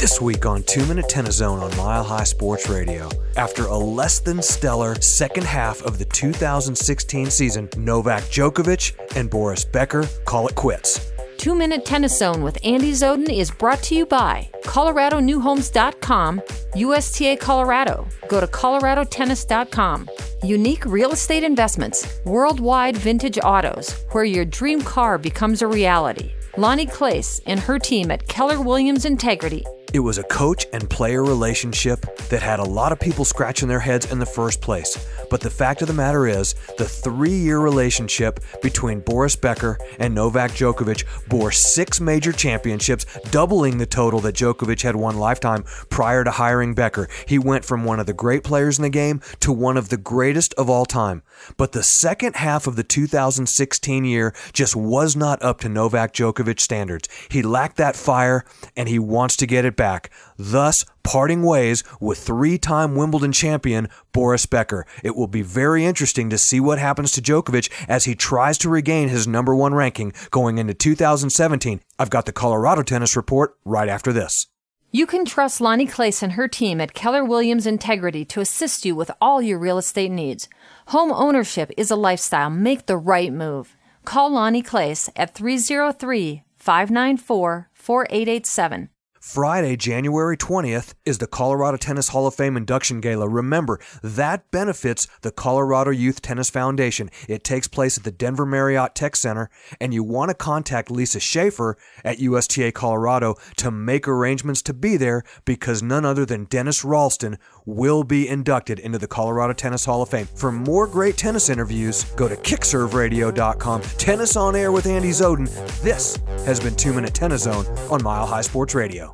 This week on 2 Minute Tennis Zone on Mile High Sports Radio. After a less than stellar second half of the 2016 season, Novak Djokovic and Boris Becker call it quits. 2 Minute Tennis Zone with Andy Zoden is brought to you by ColoradoNewHomes.com, USTA Colorado. Go to ColoradoTennis.com. Unique Real Estate Investments, Worldwide Vintage Autos, where your dream car becomes a reality. Lonnie Clace and her team at Keller Williams Integrity. It was a coach and player relationship that had a lot of people scratching their heads in the first place. But the fact of the matter is, the 3-year relationship between Boris Becker and Novak Djokovic bore 6 major championships, doubling the total that Djokovic had won lifetime prior to hiring Becker. He went from one of the great players in the game to one of the greatest of all time. But the second half of the 2016 year just was not up to Novak Djokovic standards. He lacked that fire, and he wants to get it back. Thus, parting ways with 3-time Wimbledon champion Boris Becker. It will be very interesting to see what happens to Djokovic as he tries to regain his number 1 ranking going into 2017. I've got the Colorado Tennis Report right after this. You can trust Lonnie Clace and her team at Keller Williams Integrity to assist you with all your real estate needs. Home ownership is a lifestyle. Make the right move. Call Lonnie Clace at 303-594-4887. Friday, January 20th, is the Colorado Tennis Hall of Fame Induction Gala. Remember, that benefits the Colorado Youth Tennis Foundation. It takes place at the Denver Marriott Tech Center, and you want to contact Lisa Schaefer at USTA Colorado to make arrangements to be there, because none other than Dennis Ralston will be inducted into the Colorado Tennis Hall of Fame. For more great tennis interviews, go to kickserveradio.com. Tennis on Air with Andy Zoden. This has been 2 Minute Tennis Zone on Mile High Sports Radio.